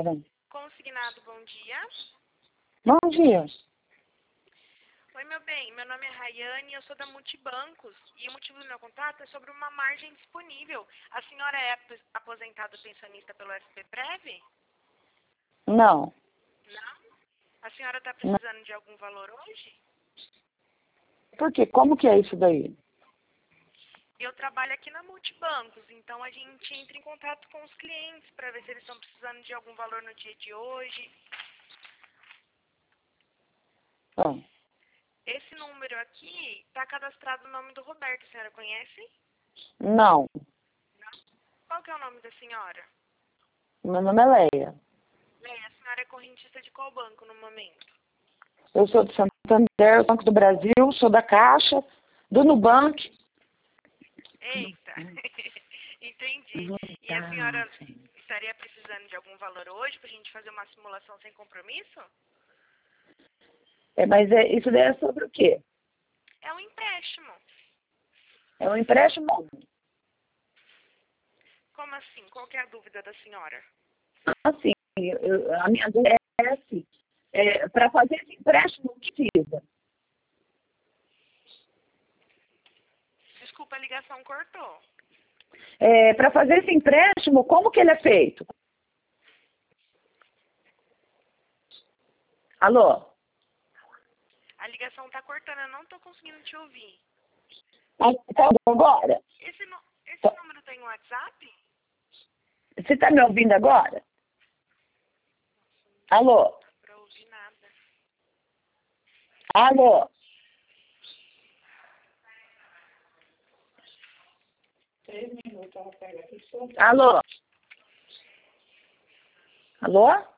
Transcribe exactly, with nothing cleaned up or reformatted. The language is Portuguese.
senhora. Consignado, bom dia. Bom dia. Oi, meu bem, meu nome é Rayane, eu sou da Multibancos e o motivo do meu contato é sobre uma margem disponível. A senhora é ap- aposentada pensionista pelo S P Prev? Não. Não? A senhora está precisando de algum valor hoje? Por quê? Como que é isso daí? Eu trabalho aqui na Multibancos, então a gente entra em contato com os clientes para ver se eles estão precisando de algum valor no dia de hoje. Ah, Esse número aqui está cadastrado no nome do Roberto, a senhora conhece? não. Qual que é o nome da senhora? Meu nome é Leia. Leia, a senhora é correntista de qual banco no momento? Eu sou do Santander, Banco do Brasil, sou da Caixa, do Nubank. Eita, entendi. E a senhora estaria precisando de algum valor hoje para a gente fazer uma simulação sem compromisso? É, mas é, isso daí é sobre o quê? É um empréstimo. É um empréstimo? Como assim? Qual que é a dúvida da senhora? Assim, eu- a minha dúvida é assim, é, para fazer esse empréstimo, o que precisa? Desculpa, a ligação cortou. É, para fazer esse empréstimo, como que ele é feito? Alô? A ligação tá cortando, eu não tô conseguindo te ouvir. Tá tá bom agora? Esse, nu- esse Tá. número tem WhatsApp? Você está me ouvindo agora? Alô? Não dá pra ouvir nada. Alô? Alô? Alô?